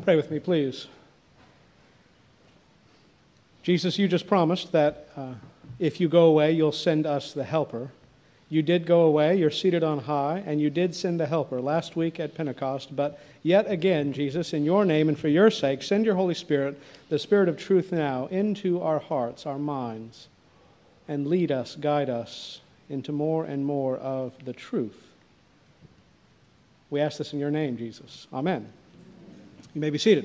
Pray with me, please. Jesus, you just promised that if you go away, you'll send us the Helper. You did go away, you're seated on high, and you did send the Helper last week at Pentecost. But yet again, Jesus, in your name and for your sake, send your Holy Spirit, the Spirit of truth now, into our hearts, our minds, and lead us, guide us into more and more of the truth. We ask this in your name, Jesus. Amen. You may be seated.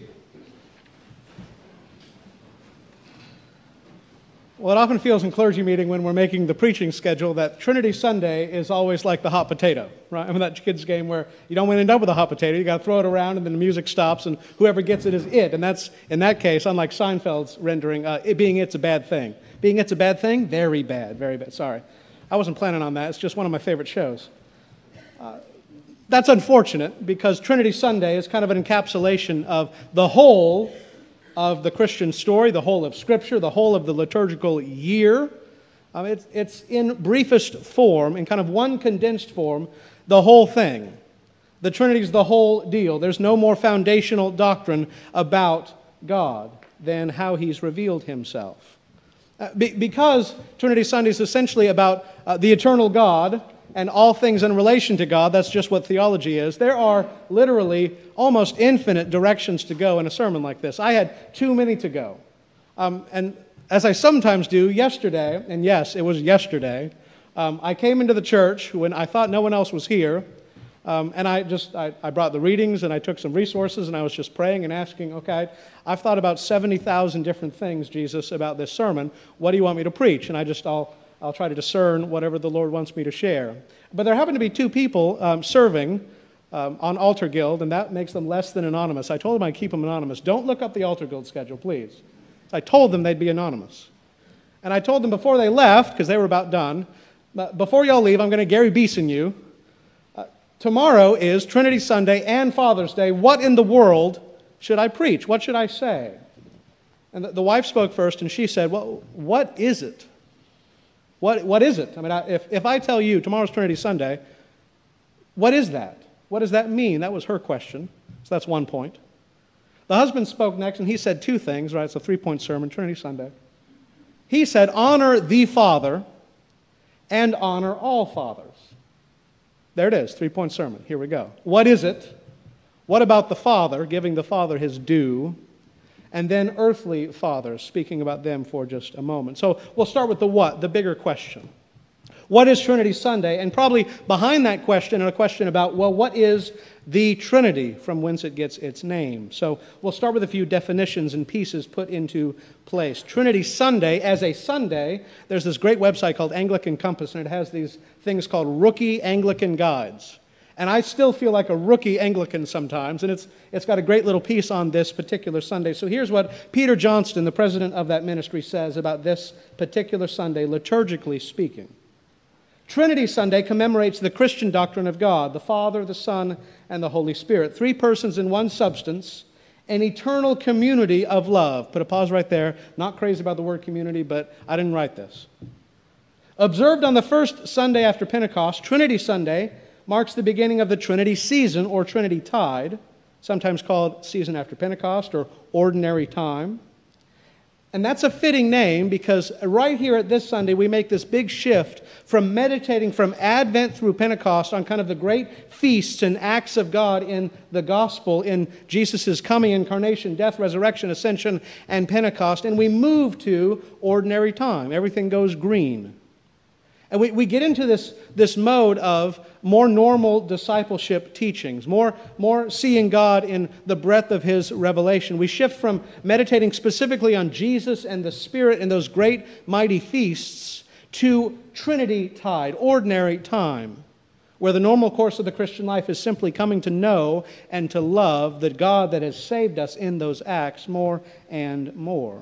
Well, it often feels in clergy meeting when we're making the preaching schedule that Trinity Sunday is always like the hot potato, right? I mean, that kids' game where you don't want to end up with a hot potato. You got to throw it around, and then the music stops, and whoever gets it is it. And that's, in that case, unlike Seinfeld's rendering, being it's a bad thing. Being it's a bad thing? Very bad, very bad. Sorry. I wasn't planning on that. It's just one of my favorite shows. That's unfortunate because Trinity Sunday is kind of an encapsulation of the whole of the Christian story, the whole of Scripture, the whole of the liturgical year. It's in briefest form, in kind of one condensed form, the whole thing. The Trinity is the whole deal. There's no more foundational doctrine about God than how He's revealed Himself. Because Trinity Sunday is essentially about the eternal God and all things in relation to God, that's just what theology is. There are literally almost infinite directions to go in a sermon like this. I had too many to go. And as I sometimes do, yesterday, and yes, it was yesterday, I came into the church when I thought no one else was here, and I brought the readings and I took some resources and I was just praying and asking, okay, I've thought about 70,000 different things, Jesus, about this sermon. What do you want me to preach? And I'll try to discern whatever the Lord wants me to share. But there happened to be two people serving on Altar Guild, and that makes them less than anonymous. I told them I'd keep them anonymous. Don't look up the Altar Guild schedule, please. I told them they'd be anonymous. And I told them before they left, because they were about done, before y'all leave, I'm going to Gary Beeson you. Tomorrow is Trinity Sunday and Father's Day. What in the world should I preach? What should I say? And the wife spoke first, and she said, well, what is it? What is it? I mean, if I tell you tomorrow's Trinity Sunday, what is that? What does that mean? That was her question. So that's one point. The husband spoke next, and he said two things, right? It's a three-point sermon, Trinity Sunday. He said, honor the Father and honor all fathers. There it is, three-point sermon. Here we go. What is it? What about the Father, giving the Father his due? And then earthly fathers, speaking about them for just a moment. So we'll start with the what, the bigger question. What is Trinity Sunday? And probably behind that question, a question about, well, what is the Trinity, from whence it gets its name? So we'll start with a few definitions and pieces put into place. Trinity Sunday, as a Sunday, there's this great website called Anglican Compass, and it has these things called rookie Anglican guides. And I still feel like a rookie Anglican sometimes, and it's got a great little piece on this particular Sunday. So here's what Peter Johnston, the president of that ministry, says about this particular Sunday, liturgically speaking. Trinity Sunday commemorates the Christian doctrine of God, the Father, the Son, and the Holy Spirit. Three persons in one substance, an eternal community of love. Put a pause right there. Not crazy about the word community, but I didn't write this. Observed on the first Sunday after Pentecost, Trinity Sunday marks the beginning of the Trinity season or Trinity tide, sometimes called season after Pentecost or ordinary time. And that's a fitting name because right here at this Sunday we make this big shift from meditating from Advent through Pentecost on kind of the great feasts and acts of God in the gospel, in Jesus' coming, incarnation, death, resurrection, ascension, and Pentecost. And we move to ordinary time. Everything goes green. And we get into this mode of more normal discipleship teachings, more seeing God in the breadth of His revelation. We shift from meditating specifically on Jesus and the Spirit and those great mighty feasts to Trinity tide, ordinary time, where the normal course of the Christian life is simply coming to know and to love the God that has saved us in those acts more and more.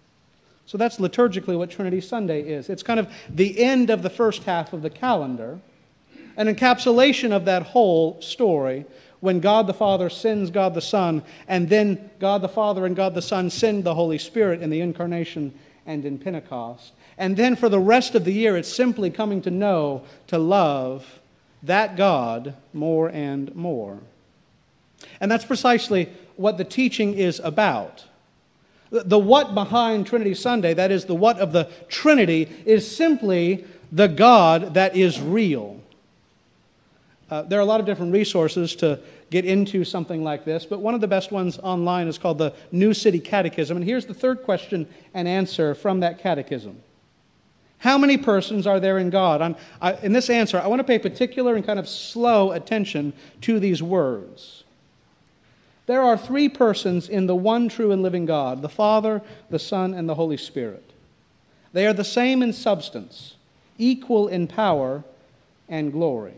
So that's liturgically what Trinity Sunday is. It's kind of the end of the first half of the calendar, an encapsulation of that whole story when God the Father sends God the Son, and then God the Father and God the Son send the Holy Spirit in the incarnation and in Pentecost. And then for the rest of the year, it's simply coming to know, to love that God more and more. And that's precisely what the teaching is about. The what behind Trinity Sunday, that is the what of the Trinity, is simply the God that is real. There are a lot of different resources to get into something like this, but one of the best ones online is called the New City Catechism. And here's the third question and answer from that catechism. How many persons are there in God? In this answer, I want to pay particular and kind of slow attention to these words. There are three persons in the one true and living God, the Father, the Son, and the Holy Spirit. They are the same in substance, equal in power and glory.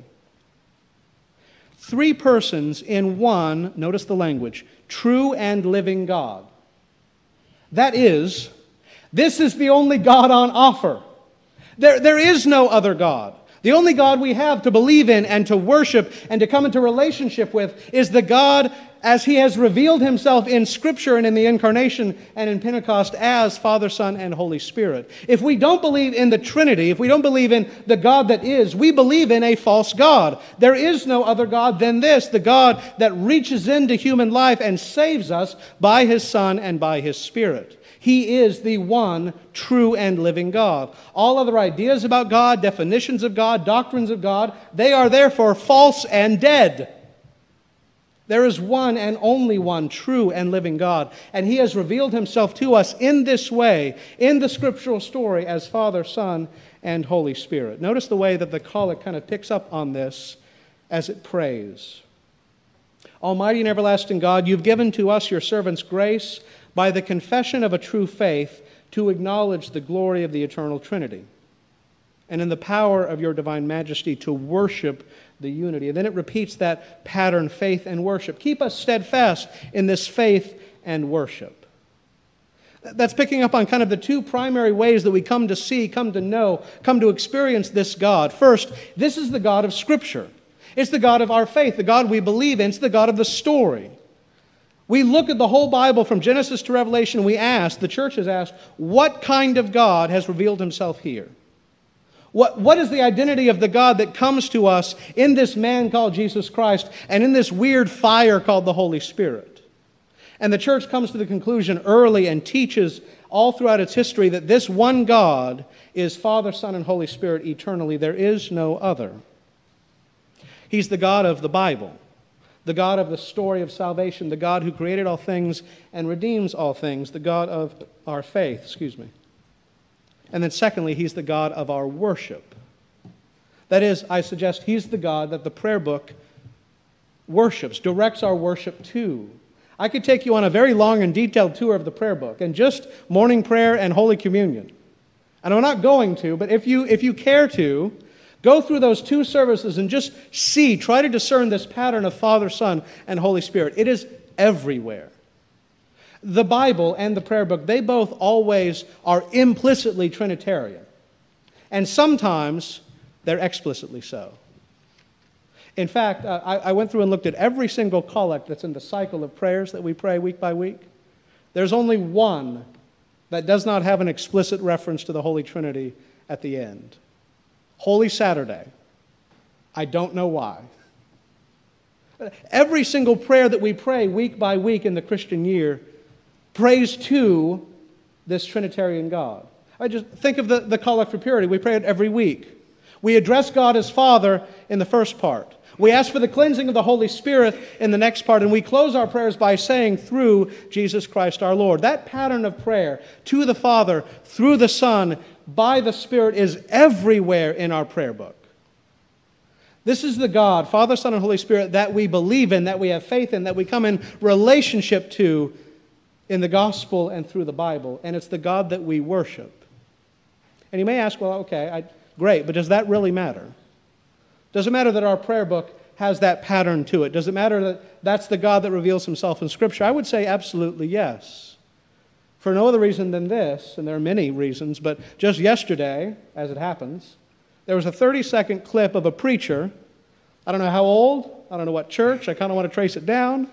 Three persons in one, notice the language, true and living God. That is, this is the only God on offer. There is no other God. The only God we have to believe in and to worship and to come into relationship with is the God as He has revealed Himself in Scripture and in the Incarnation and in Pentecost as Father, Son, and Holy Spirit. If we don't believe in the Trinity, if we don't believe in the God that is, we believe in a false God. There is no other God than this, the God that reaches into human life and saves us by His Son and by His Spirit. He is the one true and living God. All other ideas about God, definitions of God, doctrines of God, they are therefore false and dead. There is one and only one true and living God, and He has revealed Himself to us in this way, in the scriptural story, as Father, Son, and Holy Spirit. Notice the way that the collect kind of picks up on this as it prays. Almighty and everlasting God, You've given to us, Your servants, grace by the confession of a true faith to acknowledge the glory of the eternal Trinity, and in the power of Your divine majesty to worship the unity. And then it repeats that pattern, faith and worship. Keep us steadfast in this faith and worship. That's picking up on kind of the two primary ways that we come to see, come to know, come to experience this God. First, this is the God of Scripture. It's the God of our faith, the God we believe in. It's the God of the story. We look at the whole Bible from Genesis to Revelation, and we ask, the church has asked, what kind of God has revealed Himself here? What is the identity of the God that comes to us in this man called Jesus Christ and in this weird fire called the Holy Spirit? And the church comes to the conclusion early and teaches all throughout its history that this one God is Father, Son, and Holy Spirit eternally. There is no other. He's the God of the Bible, the God of the story of salvation, the God who created all things and redeems all things, the God of our faith, And then secondly, He's the God of our worship. That is, I suggest He's the God that the prayer book worships, directs our worship to. I could take you on a very long and detailed tour of the prayer book, and just morning prayer and Holy Communion. And I'm not going to, but if you care to, go through those two services and just see, try to discern this pattern of Father, Son, and Holy Spirit. It is everywhere. The Bible and the prayer book, they both always are implicitly Trinitarian. And sometimes they're explicitly so. In fact, I went through and looked at every single collect that's in the cycle of prayers that we pray week by week. There's only one that does not have an explicit reference to the Holy Trinity at the end. Holy Saturday. I don't know why. Every single prayer that we pray week by week in the Christian year prays to this Trinitarian God. I just think of the Collect for Purity. We pray it every week. We address God as Father in the first part. We ask for the cleansing of the Holy Spirit in the next part, and we close our prayers by saying, through Jesus Christ our Lord. That pattern of prayer to the Father, through the Son, by the Spirit is everywhere in our prayer book. This is the God, Father, Son, and Holy Spirit, that we believe in, that we have faith in, that we come in relationship to in the gospel and through the Bible, and it's the God that we worship. And you may ask, well, okay, great, but does that really matter? Does it matter that our prayer book has that pattern to it? Does it matter that that's the God that reveals Himself in Scripture? I would say absolutely yes. For no other reason than this, and there are many reasons, but just yesterday, as it happens, there was a 30-second clip of a preacher. I don't know how old, I don't know what church, I kind of want to trace it down.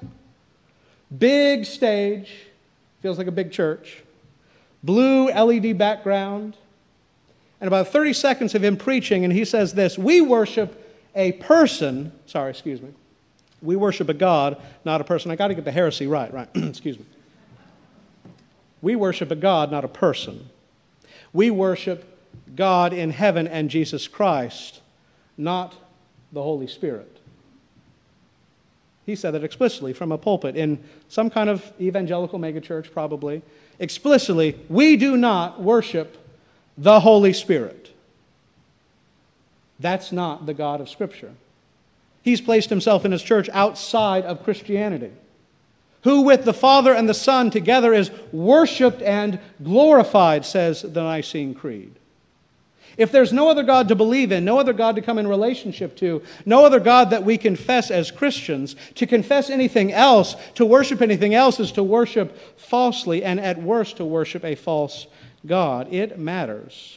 Big stage, feels like a big church. Blue LED background. And about 30 seconds of him preaching, and he says this, we worship a person, We worship a God, not a person. I got to get the heresy right? Excuse me. We worship a God, not a person. We worship God in heaven and Jesus Christ, not the Holy Spirit. He said that explicitly from a pulpit in some kind of evangelical megachurch, probably. Explicitly, we do not worship the Holy Spirit. That's not the God of Scripture. He's placed himself in his church outside of Christianity, who with the Father and the Son together is worshiped and glorified, says the Nicene Creed. If there's no other God to believe in, no other God to come in relationship to, no other God that we confess as Christians, to confess anything else, to worship anything else is to worship falsely, and at worst to worship a false God. It matters.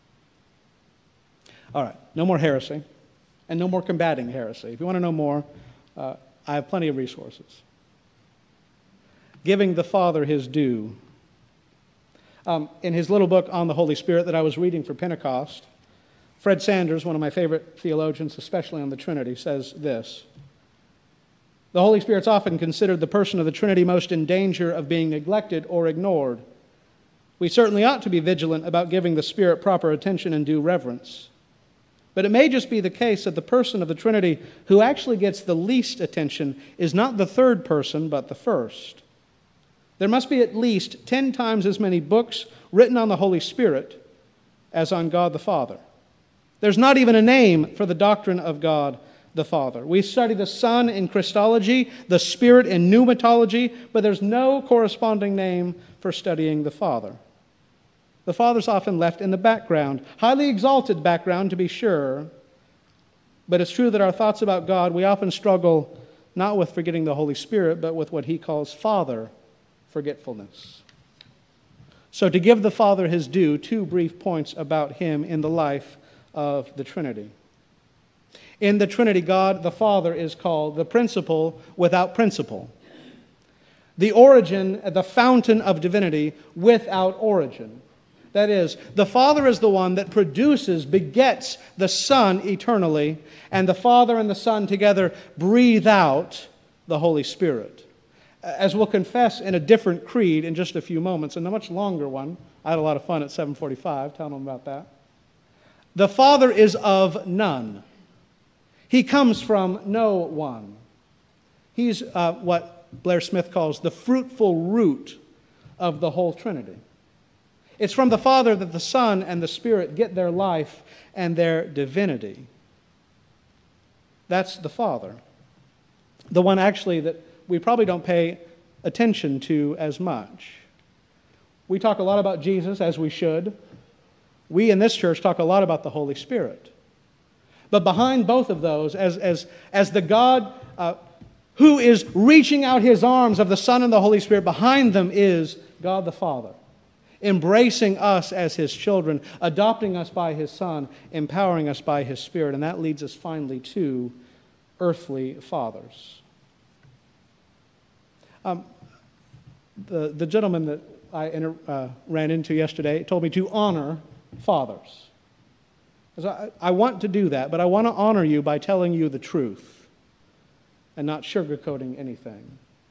All right, no more heresy, and no more combating heresy. If you want to know more, I have plenty of resources. Giving the Father his due. In his little book on the Holy Spirit that I was reading for Pentecost, Fred Sanders, one of my favorite theologians, especially on the Trinity, says this: the Holy Spirit's often considered the person of the Trinity most in danger of being neglected or ignored. We certainly ought to be vigilant about giving the Spirit proper attention and due reverence. But it may just be the case that the person of the Trinity who actually gets the least attention is not the third person, but the first. There must be at least 10 times as many books written on the Holy Spirit as on God the Father. There's not even a name for the doctrine of God the Father. We study the Son in Christology, the Spirit in pneumatology, but there's no corresponding name for studying the Father. The Father's often left in the background, highly exalted background to be sure, but it's true that our thoughts about God, we often struggle not with forgetting the Holy Spirit, but with what he calls Father forgetfulness. So to give the Father his due, 2 brief points about him in the life of the Trinity. In the Trinity, God the Father is called the principle without principle, the origin, the fountain of divinity without origin. That is, the Father is the one that produces, begets the Son eternally, and the Father and the Son together breathe out the Holy Spirit. As we'll confess in a different creed in just a few moments, and a much longer one. I had a lot of fun at 7:45 telling them about that. The Father is of none. He comes from no one. He's what Blair Smith calls the fruitful root of the whole Trinity. It's from the Father that the Son and the Spirit get their life and their divinity. That's the Father. The one actually that we probably don't pay attention to as much. We talk a lot about Jesus, as we should. We in this church talk a lot about the Holy Spirit. But behind both of those, as the God who is reaching out his arms of the Son and the Holy Spirit, behind them is God the Father, embracing us as his children, adopting us by his Son, empowering us by his Spirit. And that leads us finally to earthly fathers. The gentleman that I ran into yesterday told me to honor fathers. I want to do that, but I want to honor you by telling you the truth and not sugarcoating anything.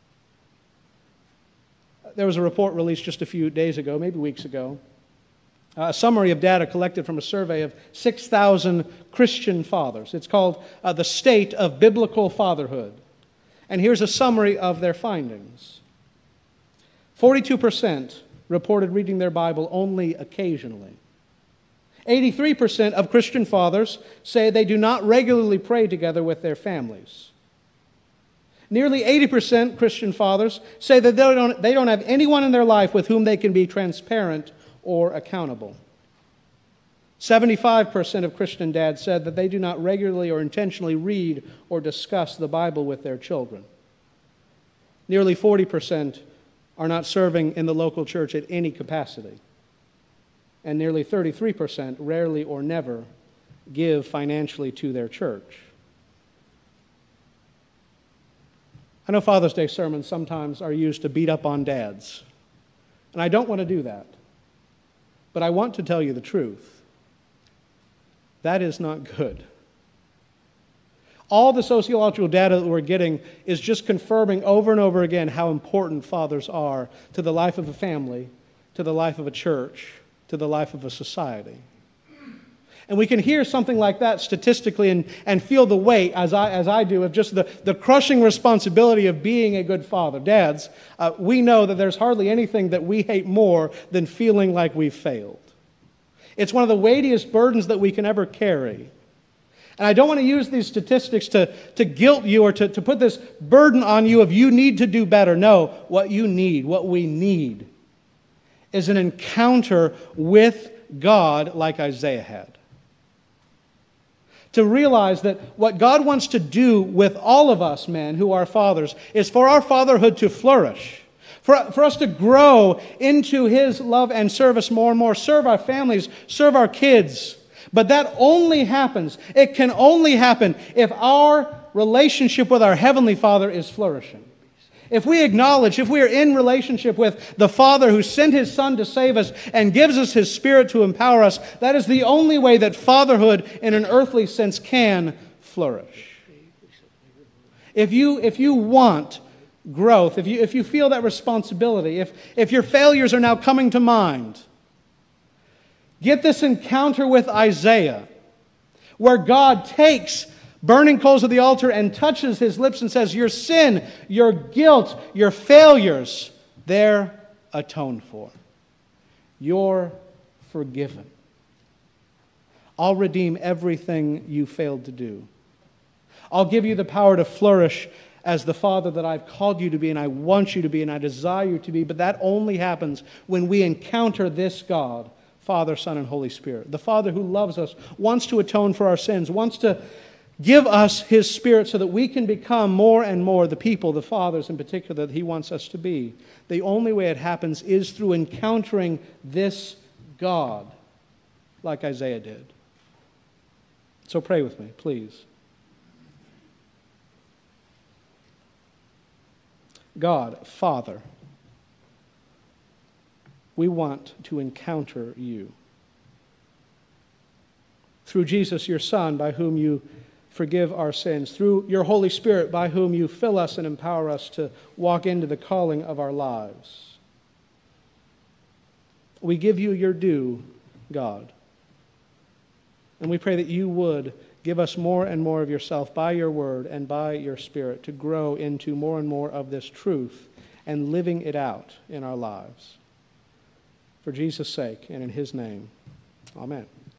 There was a report released just a few days ago, maybe weeks ago, a summary of data collected from a survey of 6,000 Christian fathers. It's called The State of Biblical Fatherhood. And here's a summary of their findings. 42% reported reading their Bible only occasionally. 83% of Christian fathers say they do not regularly pray together with their families. Nearly 80% Christian fathers say that they don't have anyone in their life with whom they can be transparent or accountable. 75% of Christian dads said that they do not regularly or intentionally read or discuss the Bible with their children. Nearly 40% are not serving in the local church at any capacity. And nearly 33% rarely or never give financially to their church. I know Father's Day sermons sometimes are used to beat up on dads. And I don't want to do that. But I want to tell you the truth. That is not good. All the sociological data that we're getting is just confirming over and over again how important fathers are to the life of a family, to the life of a church, to the life of a society. And we can hear something like that statistically and feel the weight, as I do, of just the crushing responsibility of being a good father. Dads, we know that there's hardly anything that we hate more than feeling like we've failed. It's one of the weightiest burdens that we can ever carry. And I don't want to use these statistics to guilt you or to put this burden on you of you need to do better. No, what you need, what we need, is an encounter with God like Isaiah had. To realize that what God wants to do with all of us men who are fathers is for our fatherhood to flourish, for us to grow into His love and service more and more, serve our families, serve our kids. But that only happens, it can only happen if our relationship with our Heavenly Father is flourishing. If we acknowledge, if we are in relationship with the Father who sent His Son to save us and gives us His Spirit to empower us, that is the only way that fatherhood in an earthly sense can flourish. If you want growth, if you feel that responsibility, if your failures are now coming to mind, get this encounter with Isaiah, where God takes burning coals of the altar and touches his lips and says, your sin, your guilt, your failures, they're atoned for. You're forgiven. I'll redeem everything you failed to do. I'll give you the power to flourish as the father that I've called you to be, and I want you to be, and I desire you to be, but that only happens when we encounter this God, Father, Son, and Holy Spirit. The Father who loves us, wants to atone for our sins, wants to give us His Spirit so that we can become more and more the people, the fathers in particular, that He wants us to be. The only way it happens is through encountering this God, like Isaiah did. So pray with me, please. God, Father, we want to encounter you. Through Jesus, your Son, by whom you forgive our sins, through your Holy Spirit, by whom you fill us and empower us to walk into the calling of our lives. We give you your due, God. And we pray that you would give us more and more of yourself by your word and by your Spirit to grow into more and more of this truth and living it out in our lives. For Jesus' sake and in His name, amen.